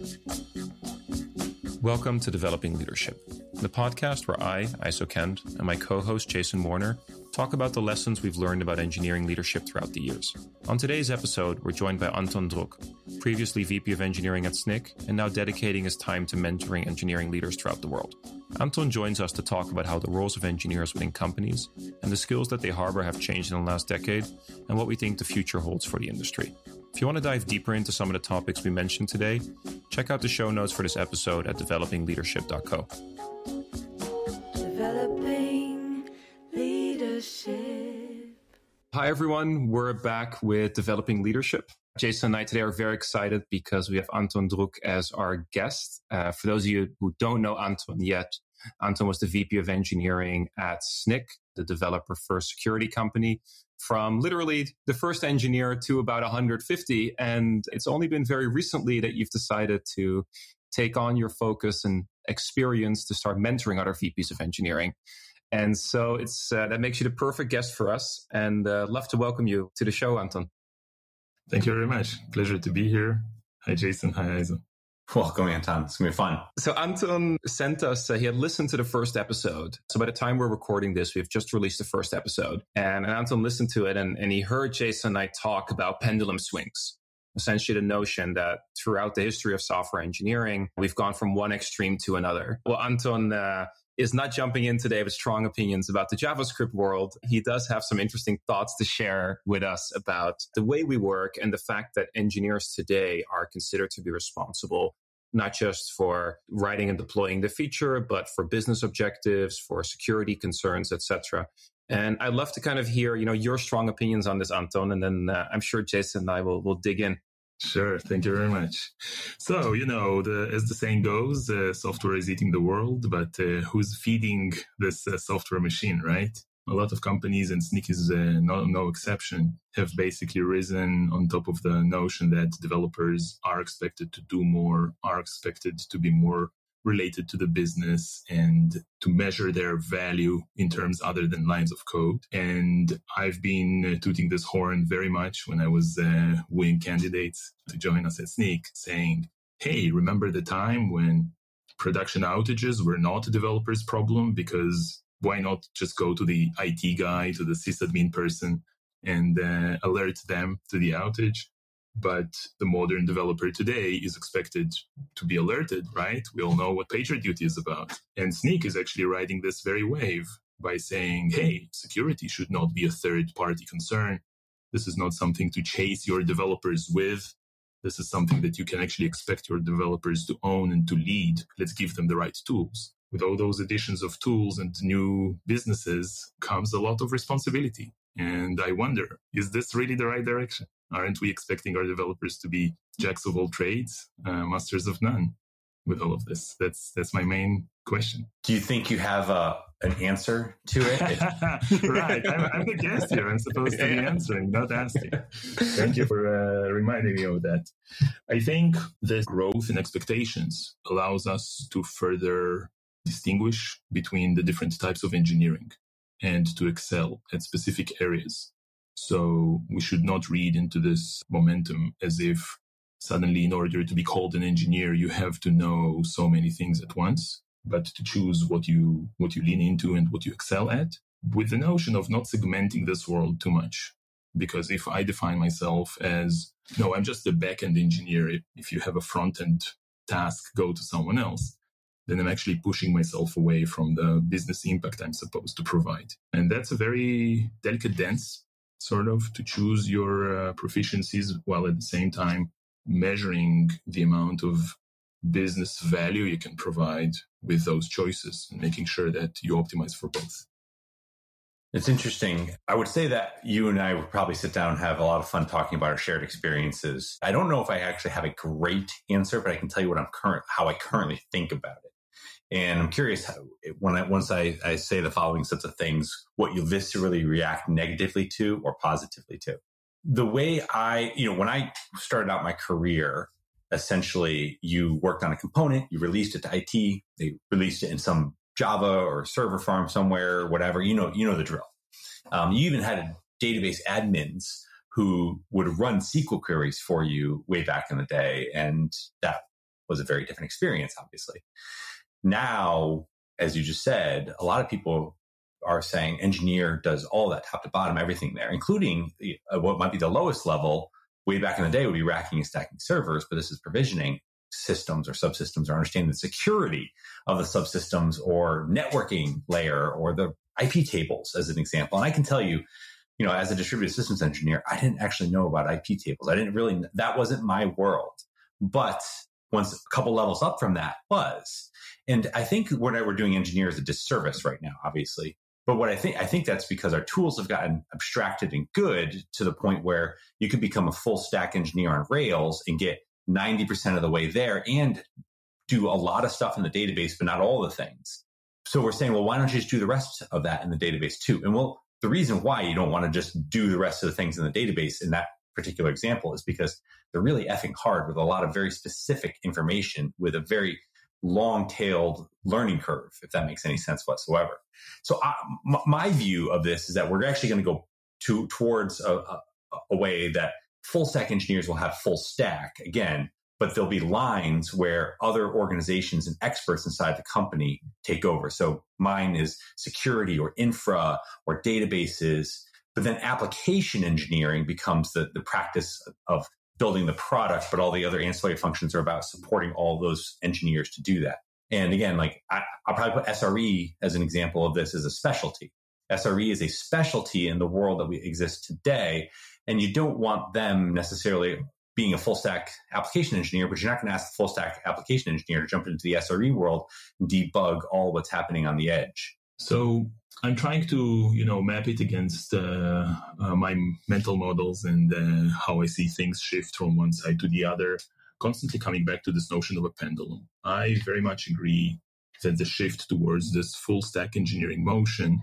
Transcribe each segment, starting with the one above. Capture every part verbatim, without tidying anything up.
Welcome to Developing Leadership, the podcast where I, Iso Kend, and my co-host Jason Warner talk about the lessons we've learned about engineering leadership throughout the years. On today's episode, we're joined by Anton Druk, previously V P of Engineering at S N C, and now dedicating his time to mentoring engineering leaders throughout the world. Anton joins us to talk about how the roles of engineers within companies and the skills that they harbor have changed in the last decade, and what we think the future holds for the industry. If you want to dive deeper into some of the topics we mentioned today, check out the show notes for this episode at developing leadership dot co. Developing Leadership. Hi, everyone. We're back with Developing Leadership. Jason and I today are very excited because we have Anton Druk as our guest. Uh, for those of you who don't know Anton yet, Anton was the V P of Engineering at S N C, the developer-first security company, from literally the first engineer to about one hundred fifty. And it's only been very recently that you've decided to take on your focus and experience to start mentoring other V Ps of engineering. And so it's uh, that makes you the perfect guest for us. And uh, love to welcome you to the show, Anton. Thank you very much. Pleasure to be here. Hi, Jason. Hi, Iso. Welcome, Anton. It's going to be fun. So Anton sent us, uh, he had listened to the first episode. So by the time we're recording this, we've just released the first episode. And, and Anton listened to it and, and he heard Jason and I talk about pendulum swings. Essentially the notion that throughout the history of software engineering, we've gone from one extreme to another. Well, Anton uh, is not jumping in today with strong opinions about the JavaScript world. He does have some interesting thoughts to share with us about the way we work and the fact that engineers today are considered to be responsible not just for writing and deploying the feature, but for business objectives, for security concerns, et cetera. And I'd love to kind of hear, you know, your strong opinions on this, Anton, and then uh, I'm sure Jason and I will will dig in. Sure. Thank you very much. So, you know, the, as the saying goes, uh, software is eating the world, but uh, who's feeding this uh, software machine, right? A lot of companies, and S N C is uh, no, no exception, have basically risen on top of the notion that developers are expected to do more, are expected to be more related to the business and to measure their value in terms other than lines of code. And I've been uh, tooting this horn very much when I was uh, wooing candidates to join us at S N C, saying, hey, remember the time when production outages were not a developer's problem? Because why not just go to the I T guy, to the sysadmin person, and uh, alert them to the outage? But the modern developer today is expected to be alerted, right? We all know what PagerDuty is about. And S N C is actually riding this very wave by saying, hey, security should not be a third-party concern. This is not something to chase your developers with. This is something that you can actually expect your developers to own and to lead. Let's give them the right tools. With all those additions of tools and new businesses comes a lot of responsibility. And I wonder, is this really the right direction? Aren't we expecting our developers to be jacks of all trades, uh, masters of none with all of this? That's that's my main question. Do you think you have uh, an answer to it? Right. I'm, I'm the guest here. I'm supposed to be answering, not asking. Thank you for uh, reminding me of that. I think this growth in expectations allows us to further distinguish between the different types of engineering and to excel at specific areas. So we should not read into this momentum as if suddenly in order to be called an engineer, you have to know so many things at once, but to choose what you, what you lean into and what you excel at, with the notion of not segmenting this world too much. Because if I define myself as, no, I'm just a back-end engineer, if you have a front-end task, go to someone else, then I'm actually pushing myself away from the business impact I'm supposed to provide. And that's a very delicate dance, sort of, to choose your uh, proficiencies while at the same time measuring the amount of business value you can provide with those choices and making sure that you optimize for both. It's interesting. I would say that you and I would probably sit down and have a lot of fun talking about our shared experiences. I don't know if I actually have a great answer, but I can tell you what I'm current, how I currently think about it. And I'm curious how, when I, once I, I say the following sets of things, what you viscerally react negatively to or positively to. The way I, you know, when I started out my career, essentially you worked on a component, you released it to I T, they released it in some Java or server farm somewhere, whatever, you know, you know the drill. Um, you even had database admins who would run S Q L queries for you way back in the day. And that was a very different experience, obviously. Now, as you just said, a lot of people are saying engineer does all that top to bottom, everything there, including uh, what might be the lowest level. Way back in the day would be racking and stacking servers, but this is provisioning systems or subsystems, or understanding the security of the subsystems or networking layer or the I P tables as an example. And I can tell you, you know, as a distributed systems engineer, I didn't actually know about I P tables. I didn't really, that wasn't my world. But once a couple levels up from that was, and I think what we're doing engineer is a disservice right now, obviously. But what I think, I think that's because our tools have gotten abstracted and good to the point where you can become a full stack engineer on Rails and get ninety percent of the way there and do a lot of stuff in the database, but not all the things. So we're saying, well, why don't you just do the rest of that in the database too? And well, the reason why you don't want to just do the rest of the things in the database in that particular example is because they're really effing hard with a lot of very specific information with a very long-tailed learning curve, if that makes any sense whatsoever. So I, m- my view of this is that we're actually going to go to towards a, a, a way that full stack engineers will have full stack again, but there'll be lines where other organizations and experts inside the company take over. So mine is security or infra or databases, but then application engineering becomes the, the practice of building the product, but all the other ancillary functions are about supporting all those engineers to do that. And again, like I, I'll probably put S R E as an example of this as a specialty. S R E is a specialty in the world that we exist today. And you don't want them necessarily being a full stack application engineer, but you're not going to ask the full stack application engineer to jump into the S R E world and debug all what's happening on the edge. So I'm trying to, you know, map it against uh, uh, my mental models and uh, how I see things shift from one side to the other, constantly coming back to this notion of a pendulum. I very much agree that the shift towards this full stack engineering motion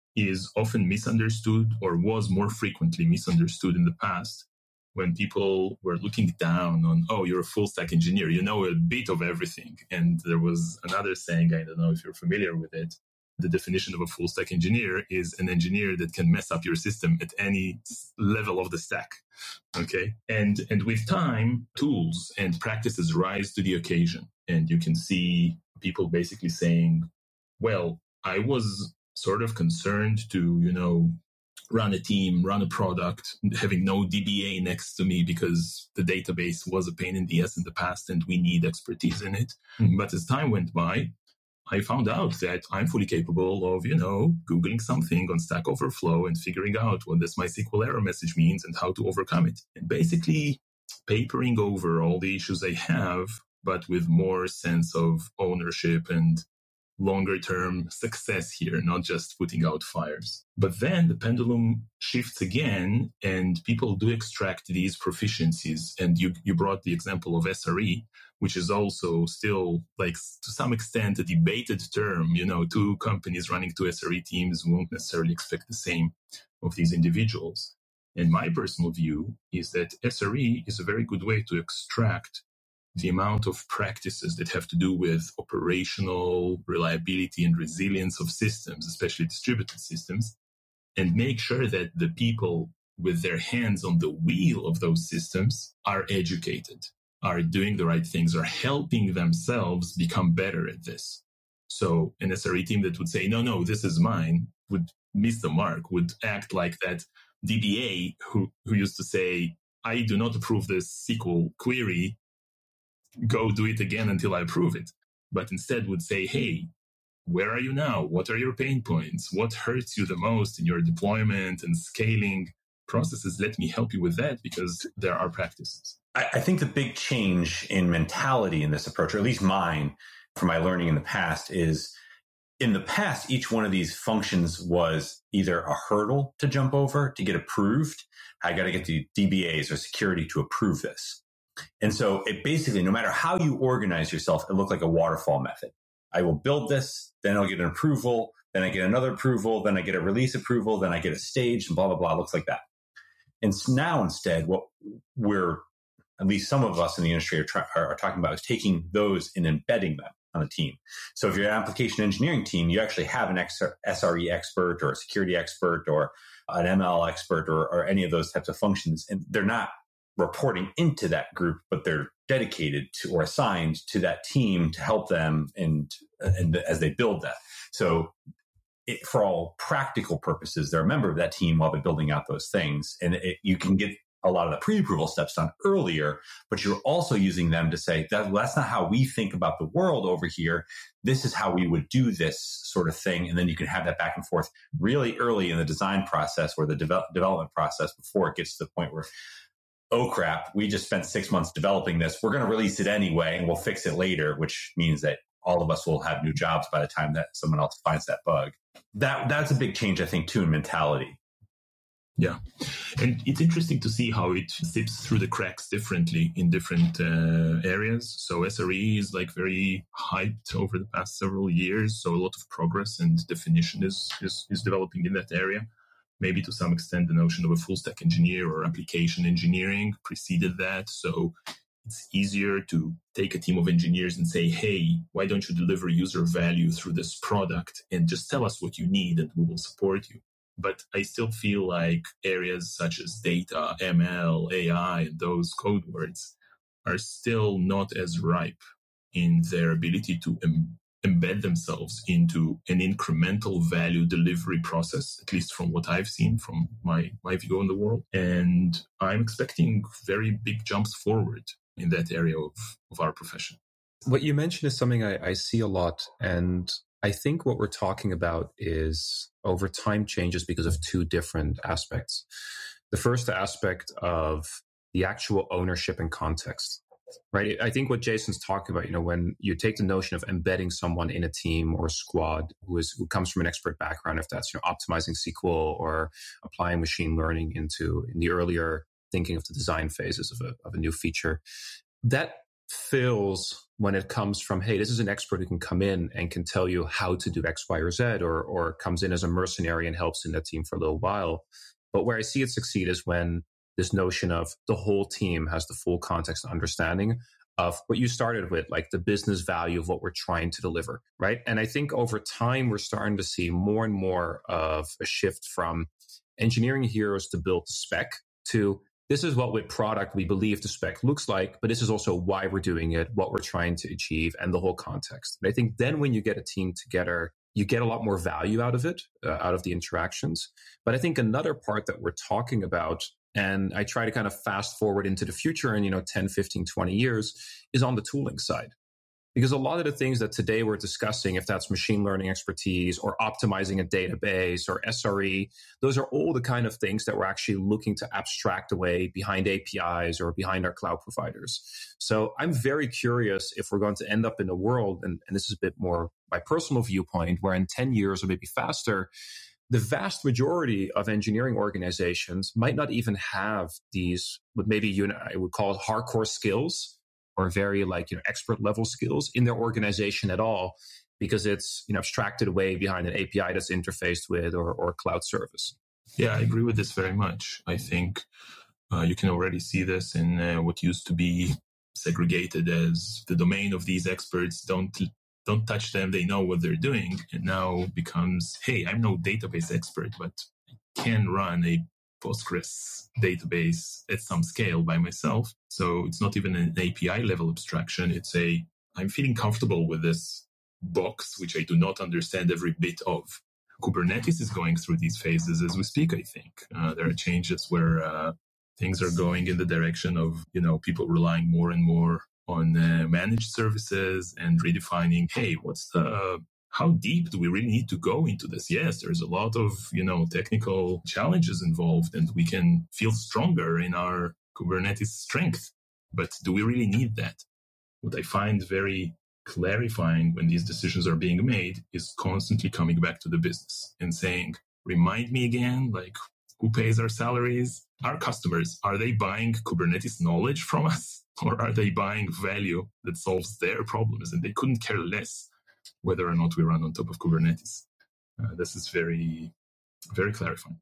is often misunderstood, or was more frequently misunderstood in the past, when people were looking down on, oh, you're a full stack engineer, you know a bit of everything. And there was another saying, I don't know if you're familiar with it. The definition of a full stack engineer is an engineer that can mess up your system at any level of the stack. Okay. And, and with time, tools and practices rise to the occasion. And you can see people basically saying, well, I was sort of concerned to, you know, run a team, run a product, having no D B A next to me because the database was a pain in the ass in the past and we need expertise in it. Mm-hmm. But as time went by, I found out that I'm fully capable of, you know, Googling something on Stack Overflow and figuring out what this MySQL error message means and how to overcome it. And basically papering over all the issues I have, but with more sense of ownership and longer term success here, not just putting out fires. But then the pendulum shifts again and people do extract these proficiencies. And you, you brought the example of S R E, which is also still, like, to some extent a debated term. You know, two companies running two S R E teams won't necessarily expect the same of these individuals. And my personal view is that S R E is a very good way to extract the amount of practices that have to do with operational reliability and resilience of systems, especially distributed systems, and make sure that the people with their hands on the wheel of those systems are educated, are doing the right things, are helping themselves become better at this. So an S R E team that would say, no, no, this is mine, would miss the mark, would act like that D B A who, who used to say, I do not approve this S Q L query, go do it again until I approve it. But instead would say, hey, where are you now? What are your pain points? What hurts you the most in your deployment and scaling processes? Let me help you with that, because there are practices. I, I think the big change in mentality in this approach, or at least mine from my learning in the past, is in the past, each one of these functions was either a hurdle to jump over to get approved. I got to get the D B As or security to approve this. And so it basically, no matter how you organize yourself, it looked like a waterfall method. I will build this, then I'll get an approval, then I get another approval, then I get a release approval, then I get a stage, and blah, blah, blah. It looks like that. And now instead, what we're, at least some of us in the industry are, try, are, are talking about is taking those and embedding them on a team. So if you're an application engineering team, you actually have an S R E expert or a security expert or an M L expert or, or any of those types of functions. And they're not reporting into that group, but they're dedicated to or assigned to that team to help them and, and as they build that. So it, for all practical purposes, they're a member of that team while they're building out those things. And it, you can get a lot of the pre-approval steps done earlier, but you're also using them to say, that, well, that's not how we think about the world over here. This is how we would do this sort of thing. And then you can have that back and forth really early in the design process or the de- development process before it gets to the point where, oh crap, we just spent six months developing this. We're going to release it anyway, and we'll fix it later, which means that all of us will have new jobs by the time that someone else finds that bug. That That's a big change, I think, too, in mentality. Yeah. And it's interesting to see how it slips through the cracks differently in different uh, areas. So S R E is like very hyped over the past several years. So a lot of progress and definition is, is, is developing in that area. Maybe to some extent, the notion of a full stack engineer or application engineering preceded that. So it's easier to take a team of engineers and say, hey, why don't you deliver user value through this product and just tell us what you need and we will support you. But I still feel like areas such as data, M L, A I, and those code words are still not as ripe in their ability to em- embed themselves into an incremental value delivery process, at least from what I've seen from my, my view on the world. And I'm expecting very big jumps forward in that area of, of our profession. What you mentioned is something I, I see a lot. And I think what we're talking about is over time changes because of two different aspects. The first aspect of the actual ownership and context, right? I think what Jason's talking about, you know, when you take the notion of embedding someone in a team or a squad who is who comes from an expert background, if that's, you know, optimizing S Q L or applying machine learning into in the earlier thinking of the design phases of a, of a new feature, that fills when it comes from, hey, this is an expert who can come in and can tell you how to do X, Y, or Z, or or comes in as a mercenary and helps in that team for a little while. But where I see it succeed is when this notion of the whole team has the full context and understanding of what you started with, like the business value of what we're trying to deliver, right? And I think over time, we're starting to see more and more of a shift from engineering heroes to build the spec to this is what with product we believe the spec looks like, but this is also why we're doing it, what we're trying to achieve, and the whole context. And I think then when you get a team together, you get a lot more value out of it, uh, out of the interactions. But I think another part that we're talking about, and I try to kind of fast forward into the future in, you know, ten, fifteen, twenty years, is on the tooling side. Because a lot of the things that today we're discussing, if that's machine learning expertise or optimizing a database or S R E, those are all the kind of things that we're actually looking to abstract away behind A P Is or behind our cloud providers. So I'm very curious if we're going to end up in a world, and, and this is a bit more my personal viewpoint, where in ten years or maybe faster, the vast majority of engineering organizations might not even have these, what maybe you and I would call hardcore skills, or very like, you know, expert level skills in their organization at all, because it's, you know, abstracted away behind an A P I that's interfaced with or, or cloud service. Yeah, I agree with this very much. I think uh, you can already see this in uh, what used to be segregated as the domain of these experts. Don't don't touch them. They know what they're doing. And now becomes, hey, I'm no database expert, but I can run a Postgres database at some scale by myself. So it's not even an A P I level abstraction. It's a, I'm feeling comfortable with this box, which I do not understand every bit of. Kubernetes is going through these phases as we speak, I think. Uh, there are changes where uh, things are going in the direction of, you know, people relying more and more on uh, managed services and redefining, hey, what's the, how deep do we really need to go into this? Yes, there's a lot of, you know, technical challenges involved, and we can feel stronger in our Kubernetes strength. But do we really need that? What I find very clarifying when these decisions are being made is constantly coming back to the business and saying, remind me again, like, who pays our salaries? Our customers, are they buying Kubernetes knowledge from us? Or are they buying value that solves their problems? And they couldn't care less whether or not we run on top of Kubernetes. Uh, this is very, very clarifying.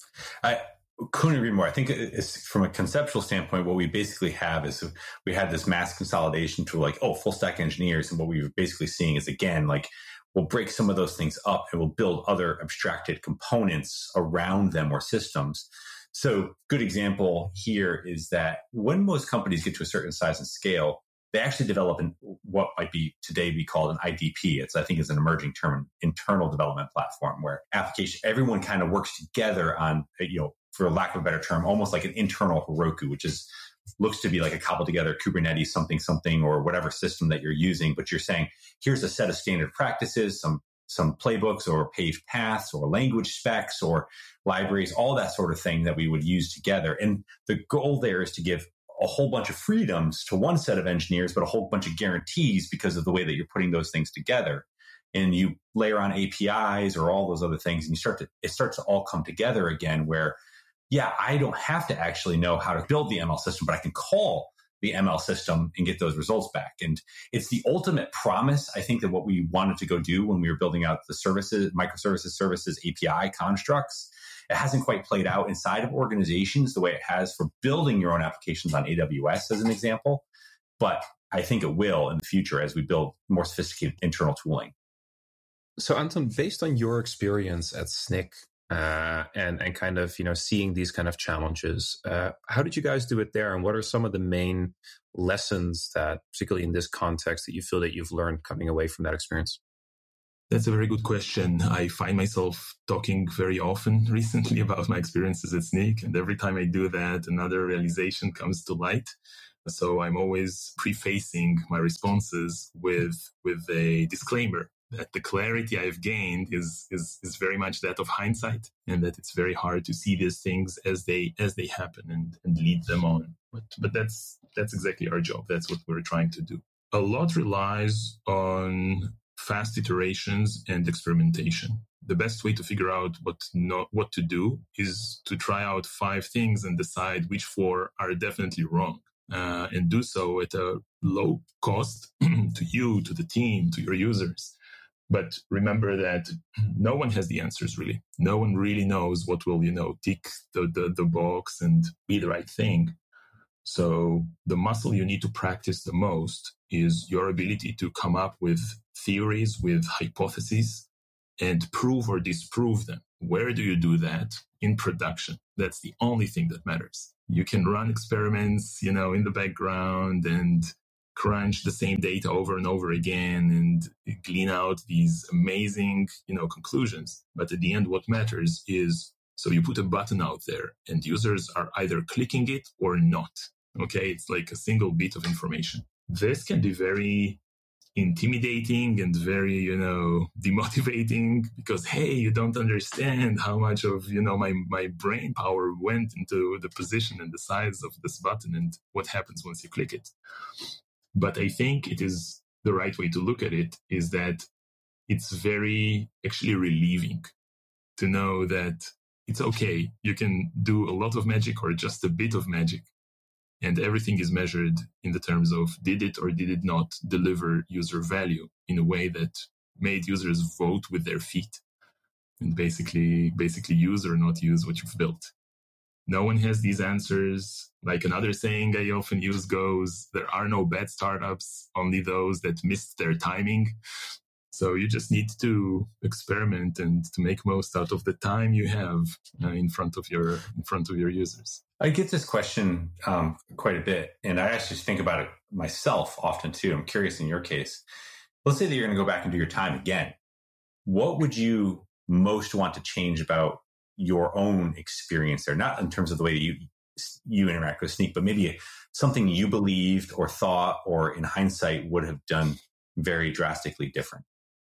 I couldn't agree more. I think it's, from a conceptual standpoint, what we basically have is we had this mass consolidation to like, oh, full stack engineers. And what we were basically seeing is, again, like, we'll break some of those things up and we'll build other abstracted components around them or systems. So good example here is that when most companies get to a certain size and scale, they actually develop an, what might be today be called an I D P. It's, I think, is an emerging term, internal development platform, where application, everyone kind of works together on, you know, for lack of a better term, almost like an internal Heroku, which is looks to be like a cobbled together Kubernetes something, something, or whatever system that you're using. But you're saying, here's a set of standard practices, some some playbooks or paved paths or language specs or libraries, all that sort of thing that we would use together. And the goal there is to give a whole bunch of freedoms to one set of engineers, but a whole bunch of guarantees because of the way that you're putting those things together. And you layer on A P Is or all those other things, and you start to, it starts to all come together again where, yeah, I don't have to actually know how to build the M L system, but I can call the M L system and get those results back. And it's the ultimate promise, I think, that what we wanted to go do when we were building out the services, microservices, services, A P I constructs. It hasn't quite played out inside of organizations the way it has for building your own applications on A W S, as an example. But I think it will in the future as we build more sophisticated internal tooling. So, Anton, based on your experience at S N C C uh, and and kind of you know seeing these kind of challenges, uh, how did you guys do it there? And what are some of the main lessons that, particularly in this context, that you feel that you've learned coming away from that experience? That's a very good question. I find myself talking very often recently about my experiences at S N C C, and every time I do that, another realization comes to light. So I'm always prefacing my responses with with a disclaimer that the clarity I've gained is is is very much that of hindsight, and that it's very hard to see these things as they as they happen and, and lead them on. But but that's that's exactly our job. That's what we're trying to do. A lot relies on fast iterations and experimentation. The best way to figure out what not what to do is to try out five things and decide which four are definitely wrong, uh, and do so at a low cost to you, to the team, to your users. But remember that no one has the answers, really. No one really knows what will, you know, tick the, the, the box and be the right thing. So the muscle you need to practice the most is your ability to come up with theories, with hypotheses, and prove or disprove them. Where do you do that? In production. That's the only thing that matters. You can run experiments, you know, in the background and crunch the same data over and over again and glean out these amazing, you know, conclusions. But at the end, what matters is, so you put a button out there and users are either clicking it or not. Okay. It's like a single bit of information. This can be very intimidating and very, you know, demotivating because, hey, you don't understand how much of, you know, my, my brain power went into the position and the size of this button and what happens once you click it. But I think it is the right way to look at it is that it's very actually relieving to know that it's okay. You can do a lot of magic or just a bit of magic. And everything is measured in the terms of did it or did it not deliver user value in a way that made users vote with their feet and basically, basically use or not use what you've built. No one has these answers. Like another saying I often use goes, there are no bad startups, only those that missed their timing. So you just need to experiment and to make most out of the time you have uh, in front of your in front of your users. I get this question um, quite a bit, and I actually think about it myself often too. I'm curious in your case. Let's say that you're going to go back and do your time again. What would you most want to change about your own experience there? Not in terms of the way that you you interact with Snyk, but maybe something you believed or thought or in hindsight would have done very drastically different.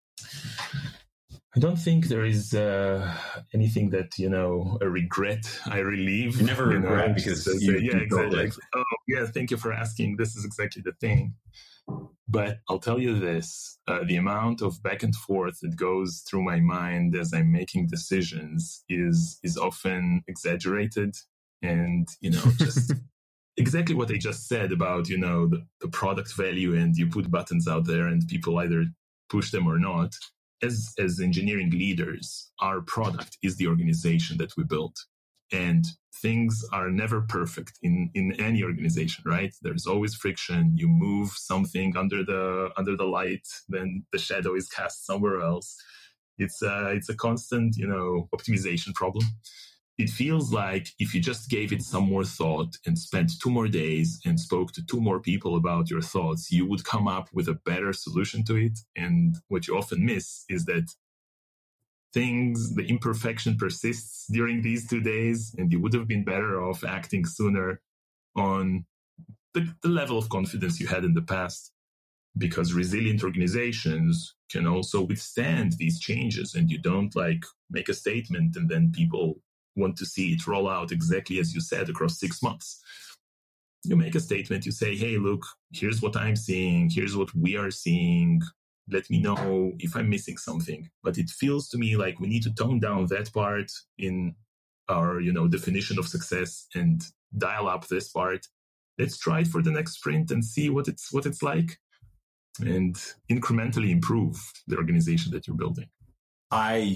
I don't think there is uh, anything that, you know, a regret I relieve. You never you regret know, because just, you, uh, yeah, you exactly. Oh, yeah, thank you for asking. This is exactly the thing. But I'll tell you this, uh, the amount of back and forth that goes through my mind as I'm making decisions is is often exaggerated. And, you know, just exactly what I just said about, you know, the, the product value, and you put buttons out there and people either push them or not. As, as engineering leaders, our product is the organization that we built. And things are never perfect in, in any organization, right? There's always friction. You move something under the under the light, then the shadow is cast somewhere else. It's a, it's a constant, you know, optimization problem. it feels like if you just gave it some more thought and spent two more days and spoke to two more people about your thoughts, you would come up with a better solution to it. And what you often miss is that things, the imperfection persists during these two days, and you would have been better off acting sooner on the, the level of confidence you had in the past, because resilient organizations can also withstand these changes, and you don't like make a statement and then people want to see it roll out exactly as you said across six months. You make a statement, you say, hey, look, here's what I'm seeing, here's what we are seeing. Let me know if I'm missing something. But it feels to me like we need to tone down that part in our, you know, definition of success and dial up this part. Let's try it for the next sprint and see what it's what it's like, and incrementally improve the organization that you're building. I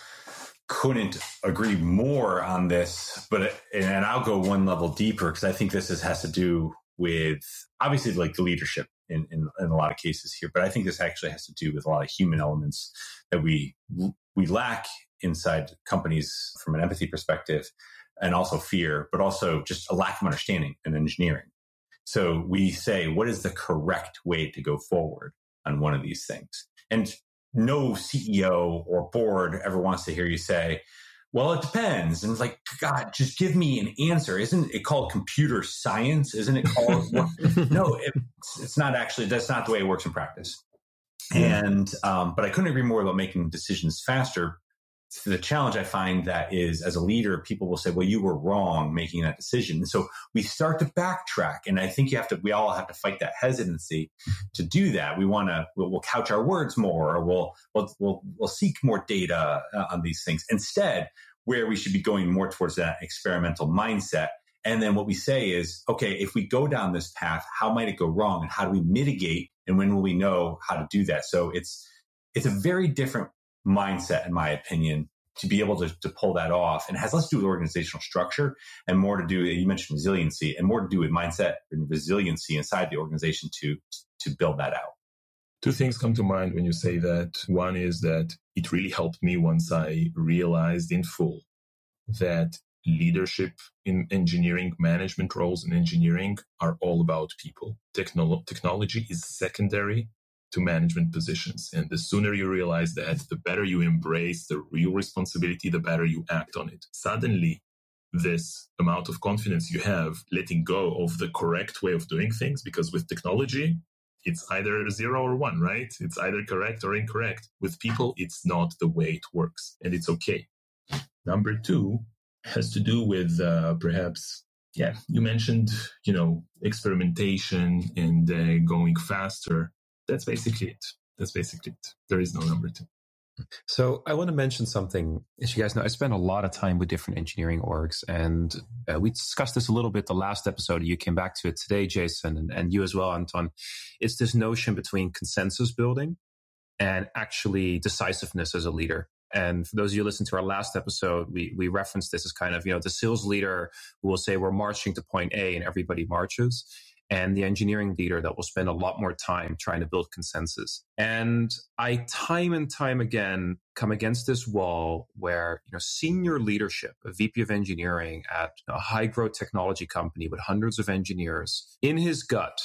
couldn't agree more on this, but and I'll go one level deeper because I think this is, has to do with obviously like the leadership in, in in a lot of cases here, but I think this actually has to do with a lot of human elements that we we lack inside companies from an empathy perspective, and also fear, but also just a lack of understanding in engineering. So we say, what is the correct way to go forward on one of these things? And no C E O or board ever wants to hear you say, well, it depends. And it's like, God, just give me an answer. Isn't it called computer science? Isn't it called? No, it's, it's not actually. That's not the way it works in practice. And, um, but I couldn't agree more about making decisions faster. The challenge I find that is, as a leader, people will say, well, you were wrong making that decision. And so we start to backtrack. And I think you have to, we all have to fight that hesitancy to do that. We want to, we'll, we'll couch our words more, or we'll, we'll, we'll, we'll seek more data uh, on these things. Instead, where we should be going more towards that experimental mindset. And then what we say is, okay, if we go down this path, how might it go wrong? And how do we mitigate? And when will we know how to do that? So it's, it's a very different mindset, in my opinion, to be able to, to pull that off. And it has less to do with organizational structure and more to do, you mentioned resiliency, and more to do with mindset and resiliency inside the organization to, to build that out. Two things come to mind when you say that. One is that it really helped me once I realized in full that leadership in engineering, management roles in engineering are all about people. Technolo- technology is secondary to management positions. And the sooner you realize that, the better you embrace the real responsibility, the better you act on it. Suddenly, this amount of confidence you have letting go of the correct way of doing things, because with technology, it's either zero or one, right? It's either correct or incorrect. With people, it's not the way it works, and it's okay. Number two has to do with uh, perhaps, yeah, you mentioned, you know, experimentation and uh, going faster. That's basically it. That's basically it. There is no number two. So I want to mention something. As you guys know, I spend a lot of time with different engineering orgs, and uh, we discussed this a little bit the last episode. You came back to it today, Jason, and, and you as well, Anton. It's this notion between consensus building and actually decisiveness as a leader. And for those of you who listened to our last episode, we we referenced this as kind of, you know, the sales leader who will say we're marching to point A and everybody marches, and the engineering leader that will spend a lot more time trying to build consensus. And I, time and time again, come against this wall where, you know, senior leadership, a V P of engineering at a high growth technology company with hundreds of engineers, in his gut,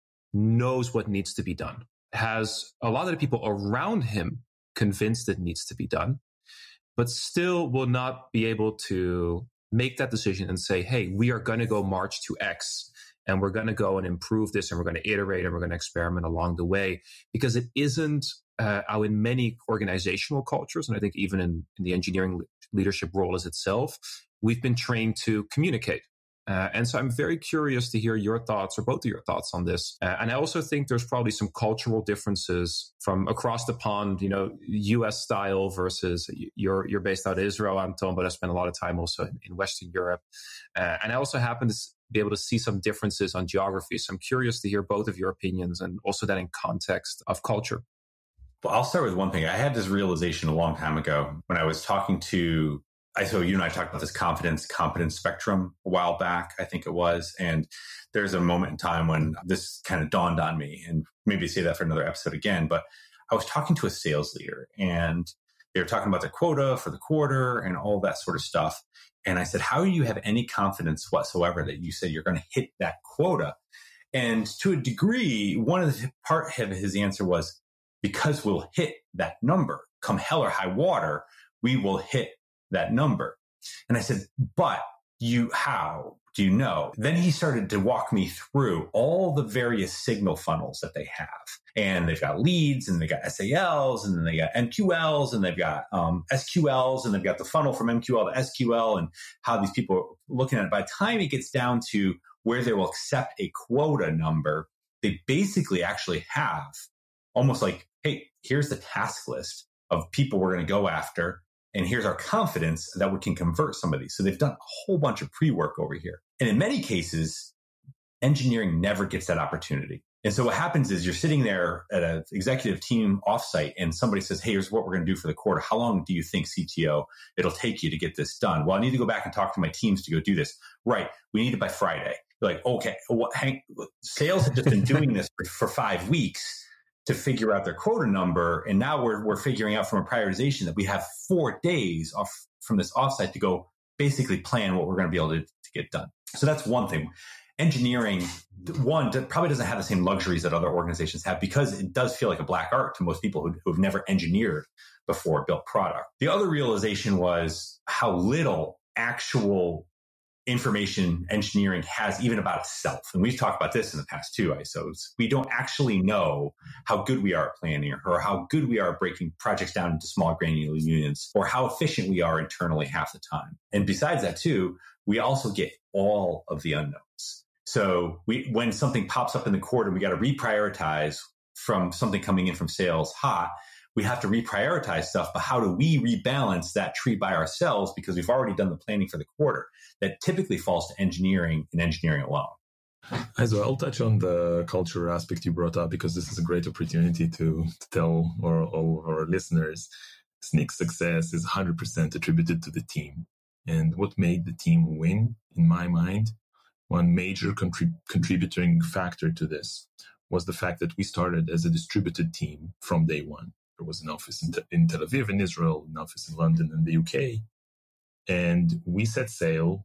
knows what needs to be done, has a lot of the people around him convinced it needs to be done, but still will not be able to make that decision and say, hey, we are going to go march to X, and we're going to go and improve this, and we're going to iterate, and we're going to experiment along the way, because it isn't uh, how in many organizational cultures, and I think even in, in the engineering leadership role as itself, we've been trained to communicate. Uh, and so I'm very curious to hear your thoughts, or both of your thoughts on this. Uh, and I also think there's probably some cultural differences from across the pond, you know, U S style versus you're, you're based out of Israel, Anton, but I spent a lot of time also in, in Western Europe. Uh, and I also happen to be able to see some differences on geography. So I'm curious to hear both of your opinions, and also that in context of culture. Well, I'll start with one thing. I had this realization a long time ago when I was talking to I so you and I talked about this confidence, competence spectrum a while back, I think it was. And there's a moment in time when this kind of dawned on me, and maybe say that for another episode again. But I was talking to a sales leader, and they were talking about the quota for the quarter and all that sort of stuff. And I said, how do you have any confidence whatsoever that you said you're going to hit that quota? And to a degree, one of the part of his answer was, because we'll hit that number. Come hell or high water, we will hit that number. And I said, but you, how do you know? Then he started to walk me through all the various signal funnels that they have. And they've got leads, and they've got S A Ls, and then they got M Q Ls, and they've got um, S Q Ls, and they've got the funnel from M Q L to S Q L, and how these people are looking at it. By the time it gets down to where they will accept a quota number, they basically actually have almost like, hey, here's the task list of people we're going to go after. And here's our confidence that we can convert some of these. So they've done a whole bunch of pre-work over here. And in many cases, engineering never gets that opportunity. And so what happens is you're sitting there at an executive team offsite and somebody says, hey, here's what we're going to do for the quarter. How long do you think, C T O, it'll take you to get this done? Well, I need to go back and talk to my teams to go do this. Right. We need it by Friday. You're like, okay, what, hang, sales have just been doing this for, for five weeks to figure out their quota number. And now we're, we're figuring out from a prioritization that we have four days off from this offsite to go basically plan what we're going to be able to, to get done. So that's one thing. Engineering, one, probably doesn't have the same luxuries that other organizations have, because it does feel like a black art to most people who, who have never engineered before, built product. The other realization was how little actual information engineering has even about itself. And we've talked about this in the past two I S Os. We don't actually know how good we are at planning, or how good we are at breaking projects down into small granular units, or how efficient we are internally half the time. And besides that too, we also get all of the unknowns. So we, when something pops up in the quarter, we got to reprioritize from something coming in from sales hot. We have to reprioritize stuff, but how do we rebalance that tree by ourselves? Because we've already done the planning for the quarter. That typically falls to engineering and engineering alone. So I'll touch on the culture aspect you brought up, because this is a great opportunity to, to tell our, all of our listeners, Snyk's success is one hundred percent attributed to the team. And what made the team win, in my mind, one major contrib- contributing factor to this was the fact that we started as a distributed team from day one. There was an office in, Te- in Tel Aviv in Israel, an office in London in the U K. And we set sail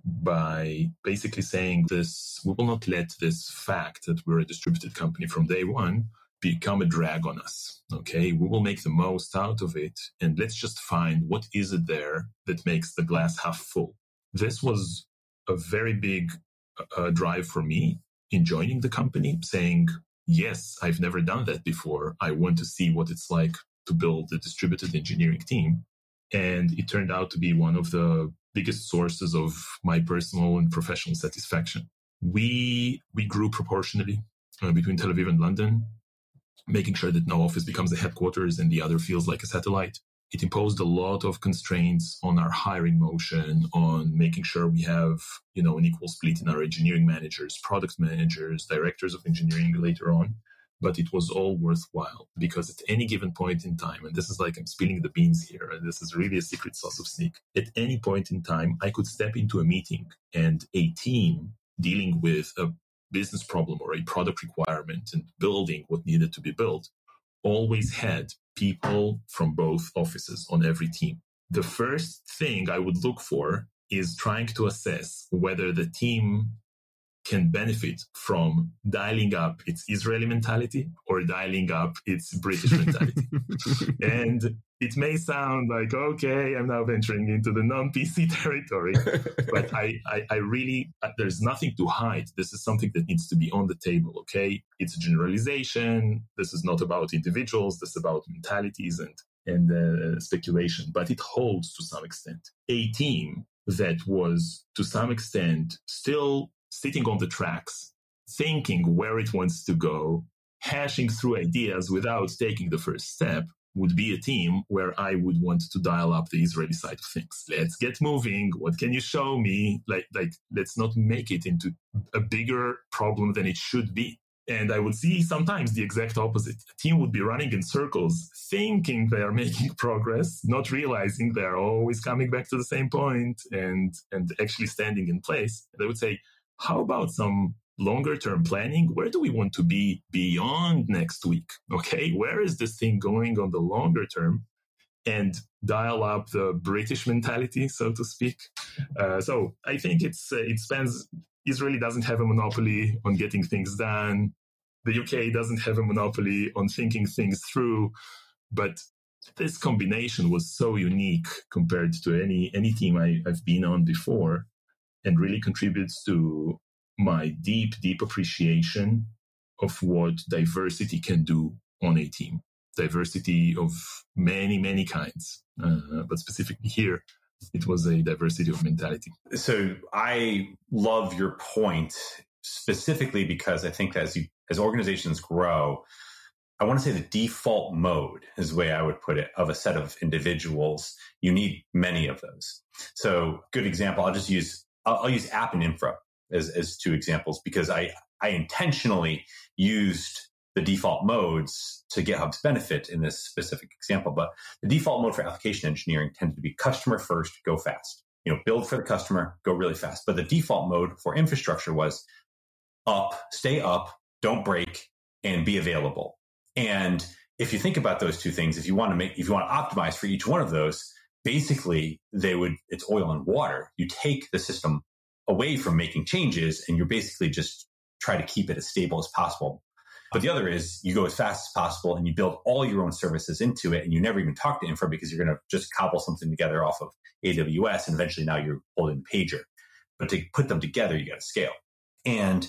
by basically saying this, we will not let this fact that we're a distributed company from day one become a drag on us. Okay, we will make the most out of it. And let's just find what is it there that makes the glass half full. This was a very big uh, drive for me in joining the company, saying, yes, I've never done that before. I want to see what it's like to build a distributed engineering team. And it turned out to be one of the biggest sources of my personal and professional satisfaction. We we grew proportionally uh, between Tel Aviv and London, making sure that no office becomes the headquarters and the other feels like a satellite. It imposed a lot of constraints on our hiring motion, on making sure we have, you know, an equal split in our engineering managers, product managers, directors of engineering later on. But it was all worthwhile, because at any given point in time, and this is like I'm spilling the beans here, and this is really a secret sauce of Snyk. At any point in time, I could step into a meeting and a team dealing with a business problem or a product requirement and building what needed to be built always had people from both offices on every team. The first thing I would look for is trying to assess whether the team can benefit from dialing up its Israeli mentality or dialing up its British mentality. And it may sound like, okay, I'm now venturing into the non-P C territory, but I, I, I really, there's nothing to hide. This is something that needs to be on the table, okay? It's a generalization. This is not about individuals. This is about mentalities and, and uh, speculation, but it holds to some extent. A team that was, to some extent, still sitting on the tracks, thinking where it wants to go, hashing through ideas without taking the first step, would be a team where I would want to dial up the Israeli side of things. Let's get moving. What can you show me? Like, like, let's not make it into a bigger problem than it should be. And I would see sometimes the exact opposite. A team would be running in circles, thinking they are making progress, not realizing they're always coming back to the same point and, and actually standing in place. And I would say, how about some longer term planning? Where do we want to be beyond next week? Okay, where is this thing going on the longer term? and dial up the British mentality, so to speak. Uh, so I think it's uh, it spans. Israel doesn't have a monopoly on getting things done. The U K doesn't have a monopoly on thinking things through. But this combination was so unique compared to any any team I, I've been on before, and really contributes to my deep, deep appreciation of what diversity can do on a team. Diversity of many, many kinds. Uh, but specifically here, it was a diversity of mentality. So I love your point specifically because I think as you, as organizations grow, I want to say the default mode is the way I would put it of a set of individuals. You need many of those. So good example, I'll just use, I'll, I'll use app and infra as, as two examples because I, I intentionally used the default modes to GitHub's benefit in this specific example. But the default mode for application engineering tended to be customer first, go fast. You know, build for the customer, go really fast. But the default mode for infrastructure was up, stay up, don't break, and be available. And if you think about those two things, if you want to make, if you want to optimize for each one of those, basically they would, it's oil and water. You take the system away from making changes and you're basically just try to keep it as stable as possible. But the other is you go as fast as possible and you build all your own services into it and you never even talk to infra because you're going to just cobble something together off of A W S and eventually now you're holding Pager. But to put them together, you got to scale. And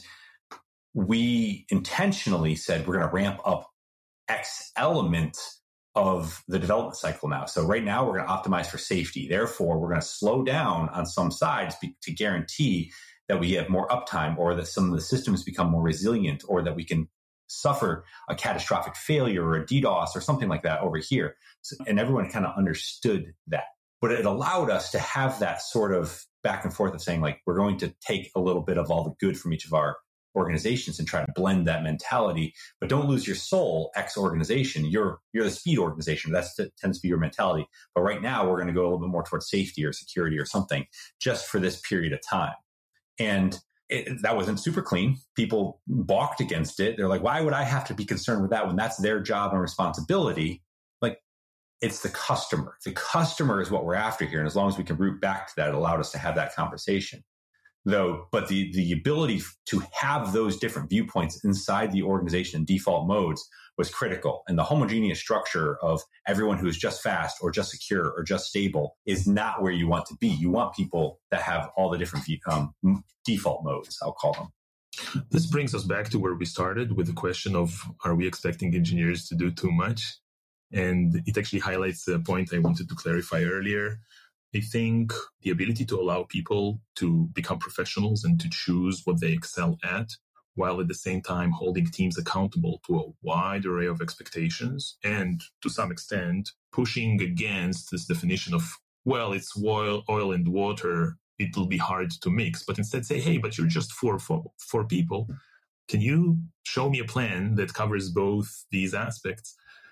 we intentionally said we're going to ramp up X element of the development cycle now. So right now we're going to optimize for safety. Therefore, we're going to slow down on some sides to guarantee that we have more uptime or that some of the systems become more resilient or that we can suffer a catastrophic failure or a DDoS or something like that over here. So, and everyone kind of understood that. But it allowed us to have that sort of back and forth of saying, like, we're going to take a little bit of all the good from each of our organizations and try to blend that mentality, but don't lose your soul, X organization. You're you're the speed organization. That tends to be your mentality. But right now, we're going to go a little bit more towards safety or security or something just for this period of time. And It, that wasn't super clean. People balked against it. They're like, why would I have to be concerned with that when that's their job and responsibility? Like, it's the customer. The customer is what we're after here. And as long as we can root back to that, it allowed us to have that conversation. Though, but the, the ability to have those different viewpoints inside the organization in default modes was critical. And the homogeneous structure of everyone who is just fast or just secure or just stable is not where you want to be. You want people that have all the different um, default modes, I'll call them. This brings us back to where we started with the question of, are we expecting engineers to do too much? And it actually highlights the point I wanted to clarify earlier. I think the ability to allow people to become professionals and to choose what they excel at, while at the same time holding teams accountable to a wide array of expectations and to some extent pushing against this definition of, well, it's oil, oil and water, it'll be hard to mix, but instead say, hey, but you're just four, four, four people. Can you show me a plan that covers both these aspects?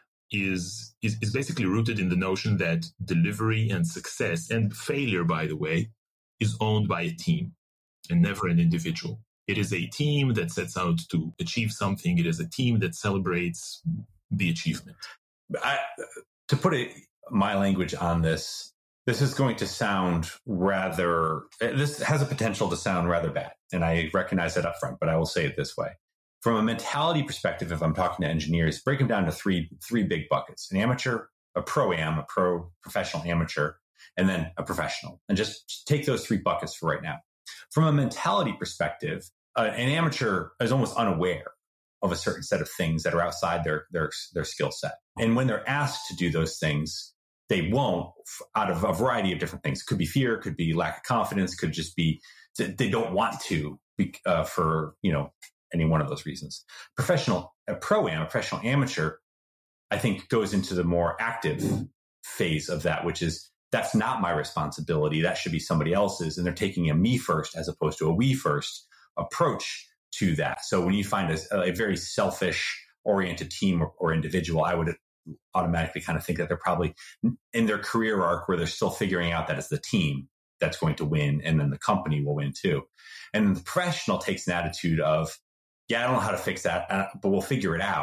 Is, is, is basically rooted in the notion that delivery and success and failure, by the way, is owned by a team and never an individual. It is a team that sets out to achieve something. It is a team that celebrates the achievement. I, to put it, my language on this, this is going to sound rather, this has a potential to sound rather bad. And I recognize that up front, but I will say it this way. From a mentality perspective, if I'm talking to engineers, break them down to three, three big buckets: an amateur, a pro-am, a pro professional amateur, and then a professional. And just take those three buckets for right now. From a mentality perspective, uh, an amateur is almost unaware of a certain set of things that are outside their, their, their skill set. And when they're asked to do those things, they won't, out of a variety of different things. Could be fear, could be lack of confidence, could just be they don't want to be, uh, for, you know, any one of those reasons. Professional, a pro-am, a professional amateur, I think goes into the more active phase of that, which is, that's not my responsibility. That should be somebody else's. And they're taking a me first as opposed to a we first approach to that. So when you find a, a very selfish oriented team or, or individual, I would automatically kind of think that they're probably in their career arc where they're still figuring out that it's the team that's going to win and then the company will win too. And the professional takes an attitude of, yeah, I don't know how to fix that, but we'll figure it out.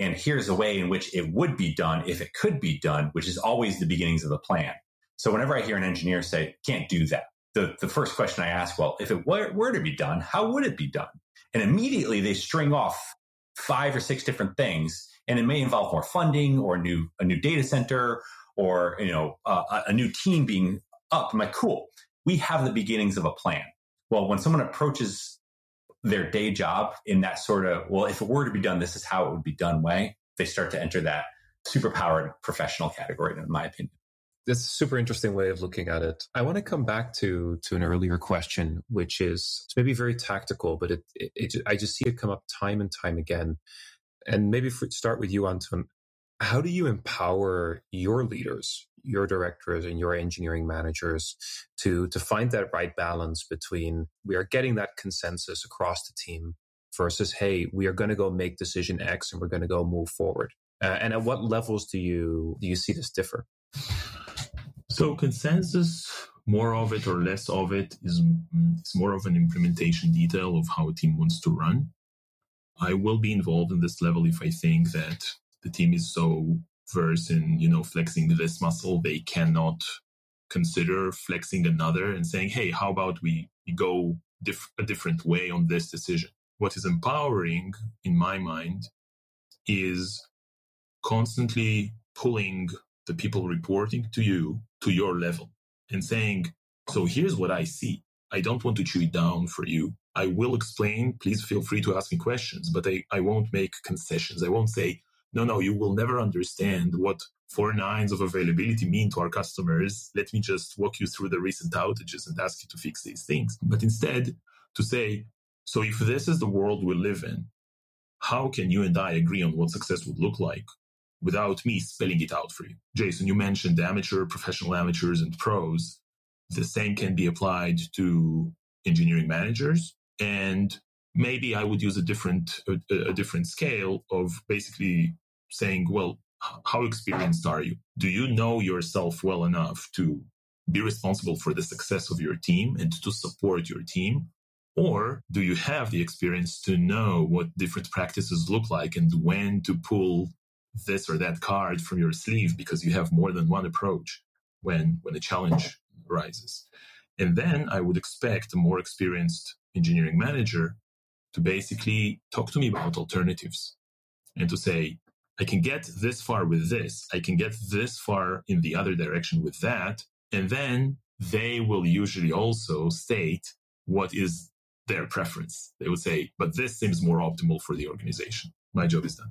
And here's a way in which it would be done if it could be done, which is always the beginnings of the plan. So whenever I hear an engineer say, can't do that, the, the first question I ask, well, if it were, were to be done, how would it be done? And immediately they string off five or six different things. And it may involve more funding or a new, a new data center or, you know, uh, a new team being up. I'm like, cool. We have the beginnings of a plan. Well, when someone approaches their day job in that sort of, well, if it were to be done, this is how it would be done way, they start to enter that superpowered professional category, in my opinion. That's a super interesting way of looking at it. I want to come back to to an earlier question, which is it's maybe very tactical, but it, it, it I just see it come up time and time again. And maybe for, start with you, Anton. How do you empower your leaders, your directors, and your engineering managers to to find that right balance between we are getting that consensus across the team versus, hey, we are going to go make decision X and we're going to go move forward? Uh, and at what levels do you do you see this differ? So consensus, more of it or less of it, is, is more of an implementation detail of how a team wants to run. I will be involved in this level if I think that the team is so versed in, you know, flexing this muscle, they cannot consider flexing another and saying, hey, how about we go diff- a different way on this decision? What is empowering, in my mind, is constantly pulling the people reporting to you to your level and saying, so here's what I see. I don't want to chew it down for you. I will explain. Please feel free to ask me questions, but I, I won't make concessions. I won't say, no, no, you will never understand what four nines of availability mean to our customers. Let me just walk you through the recent outages and ask you to fix these things. But instead to say, so if this is the world we live in, how can you and I agree on what success would look like without me spelling it out for you? Jason, you mentioned amateur, professional amateurs, and pros. The same can be applied to engineering managers. And maybe I would use a different, a, a different scale of basically saying, well, how experienced are you? Do you know yourself well enough to be responsible for the success of your team and to support your team? Or do you have the experience to know what different practices look like and when to pull this or that card from your sleeve because you have more than one approach when, when a challenge arises? And then I would expect a more experienced engineering manager to basically talk to me about alternatives and to say, I can get this far with this. I can get this far in the other direction with that. And then they will usually also state what is their preference. They would say, but this seems more optimal for the organization. My job is done.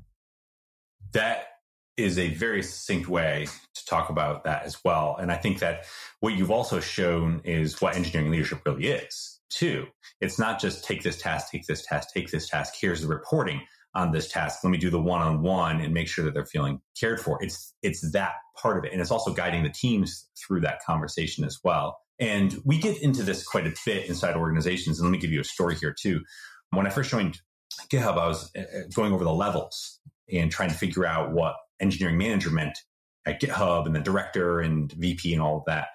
That is a very succinct way to talk about that as well. And I think that what you've also shown is what engineering leadership really is, too. It's not just take this task, take this task, take this task. Here's the reporting on this task. Let me do the one-on-one and make sure that they're feeling cared for. It's it's that part of it. And it's also guiding the teams through that conversation as well. And we get into this quite a bit inside organizations. And let me give you a story here, too. When I first joined GitHub, I was going over the levels and trying to figure out what engineering manager meant at GitHub and the director and V P and all of that.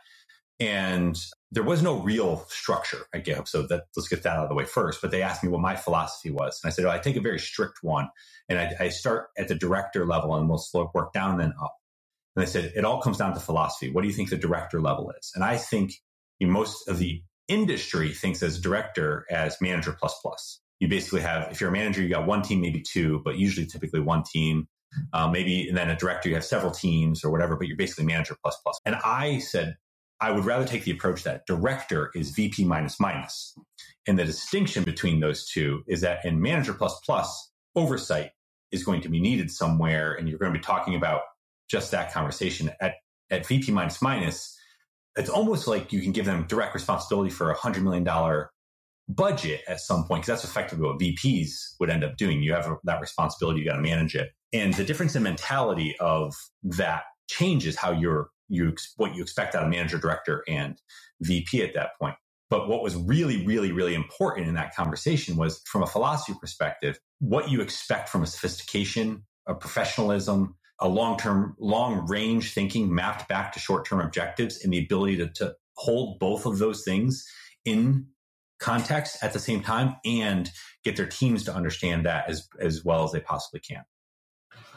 And there was no real structure at GitHub. So that, let's get that out of the way first. But they asked me what my philosophy was. And I said, oh, I take a very strict one. And I, I start at the director level and we'll slow work down and then up. And they said, it all comes down to philosophy. What do you think the director level is? And I think you know, most of the industry thinks as director as manager plus plus. You basically have, if you're a manager, you got one team, maybe two, but usually typically one team. Uh, maybe, and then a director, you have several teams or whatever, but you're basically manager plus plus. And I said, I would rather take the approach that director is V P minus minus. And the distinction between those two is that in manager plus plus, oversight is going to be needed somewhere. And you're going to be talking about just that conversation. At, at V P minus minus, it's almost like you can give them direct responsibility for a one hundred million dollars budget at some point, because that's effectively what V Ps would end up doing. You have that responsibility, you got to manage it. And the difference in mentality of that changes how you're, you, what you expect out of manager, director, and V P at that point. But what was really, really, really important in that conversation was from a philosophy perspective, what you expect from a sophistication, a professionalism, a long-term, long-range thinking mapped back to short-term objectives, and the ability to, to hold both of those things in context at the same time and get their teams to understand that as, as well as they possibly can.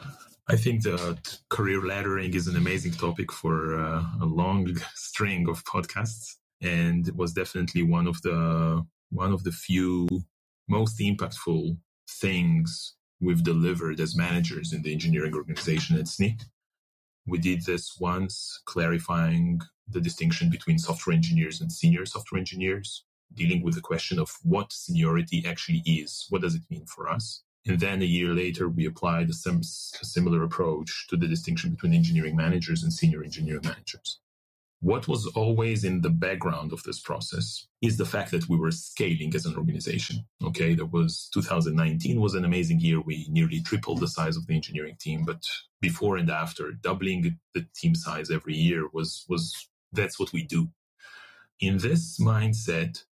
I think that career laddering is an amazing topic for uh, a long string of podcasts, and it was definitely one of the one of the few most impactful things we've delivered as managers in the engineering organization at S N I C. We did this once, clarifying the distinction between software engineers and senior software engineers, dealing with the question of what seniority actually is. What does it mean for us? And then a year later, we applied a, sim- a similar approach to the distinction between engineering managers and senior engineering managers. What was always in the background of this process is the fact that we were scaling as an organization. Okay, there was two thousand nineteen was an amazing year. We nearly tripled the size of the engineering team, but before and after, doubling the team size every year was, was that's what we do. In this mindset,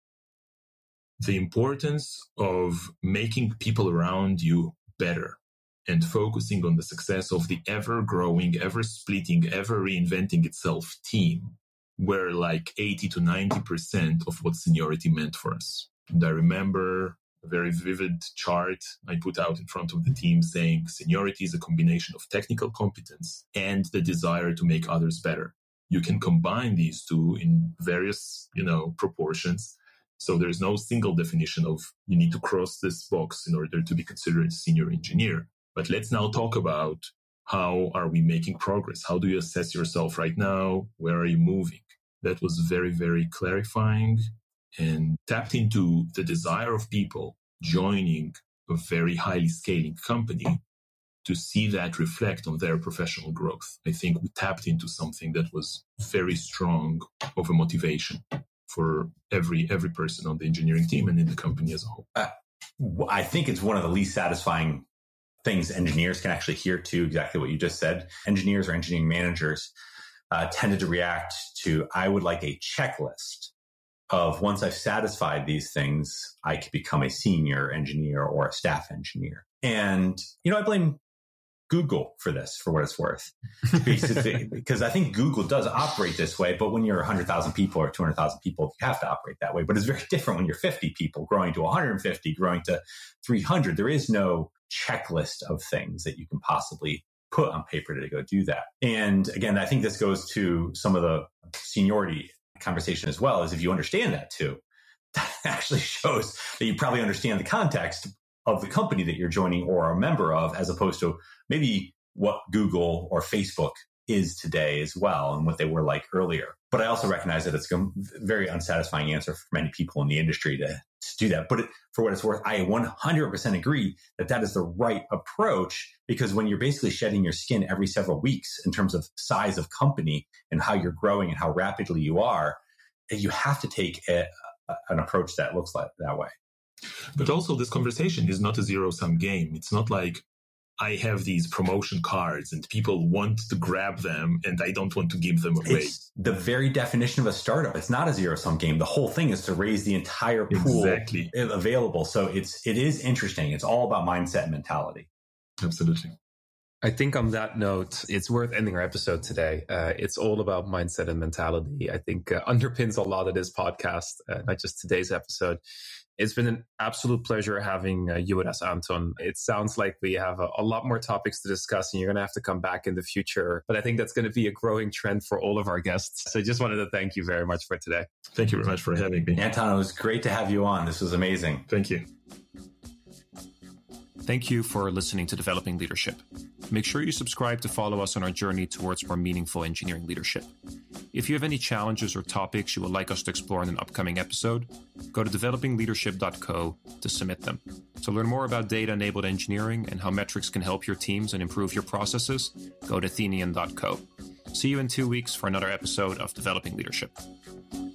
the importance of making people around you better and focusing on the success of the ever-growing, ever-splitting, ever-reinventing itself team were like eighty to ninety percent of what seniority meant for us. And I remember a very vivid chart I put out in front of the team saying seniority is a combination of technical competence and the desire to make others better. You can combine these two in various, you know, proportions. So there's no single definition of you need to cross this box in order to be considered a senior engineer. But let's now talk about how are we making progress? How do you assess yourself right now? Where are you moving? That was very, very clarifying and tapped into the desire of people joining a very highly scaling company to see that reflect on their professional growth. I think we tapped into something that was very strong of a motivation for every every person on the engineering team and in the company as a whole. Uh, I think it's one of the least satisfying things engineers can actually hear to exactly what you just said. Engineers or engineering managers uh, tended to react to, I would like a checklist of once I've satisfied these things, I could become a senior engineer or a staff engineer. And, you know, I blame Google for this, for what it's worth, because I think Google does operate this way. But when you're one hundred thousand people or two hundred thousand people, you have to operate that way. But it's very different when you're fifty people growing to one hundred fifty, growing to three hundred. There is no checklist of things that you can possibly put on paper to go do that. And again, I think this goes to some of the seniority conversation as well, is if you understand that too, that actually shows that you probably understand the context of the company that you're joining or a member of, as opposed to maybe what Google or Facebook is today as well and what they were like earlier. But I also recognize that it's a very unsatisfying answer for many people in the industry to, to do that. But it, for what it's worth, I one hundred percent agree that that is the right approach, because when you're basically shedding your skin every several weeks in terms of size of company and how you're growing and how rapidly you are, you have to take a, a, an approach that looks like that way. But also this conversation is not a zero-sum game. It's not like I have these promotion cards and people want to grab them and I don't want to give them away. It's the very definition of a startup. It's not a zero-sum game. The whole thing is to raise the entire pool exactly. available. So it's, it is interesting. It's all about mindset and mentality. Absolutely. I think on that note, it's worth ending our episode today. Uh, it's all about mindset and mentality. I think uh, underpins a lot of this podcast, uh, not just today's episode. It's been an absolute pleasure having uh, you with us, Anton. It sounds like we have a, a lot more topics to discuss and you're going to have to come back in the future. But I think that's going to be a growing trend for all of our guests. So I just wanted to thank you very much for today. Thank you very much for having me. Anton, it was great to have you on. This was amazing. Thank you. Thank you for listening to Developing Leadership. Make sure you subscribe to follow us on our journey towards more meaningful engineering leadership. If you have any challenges or topics you would like us to explore in an upcoming episode, go to developing leadership dot co to submit them. To learn more about data-enabled engineering and how metrics can help your teams and improve your processes, go to athenian dot co. See you in two weeks for another episode of Developing Leadership.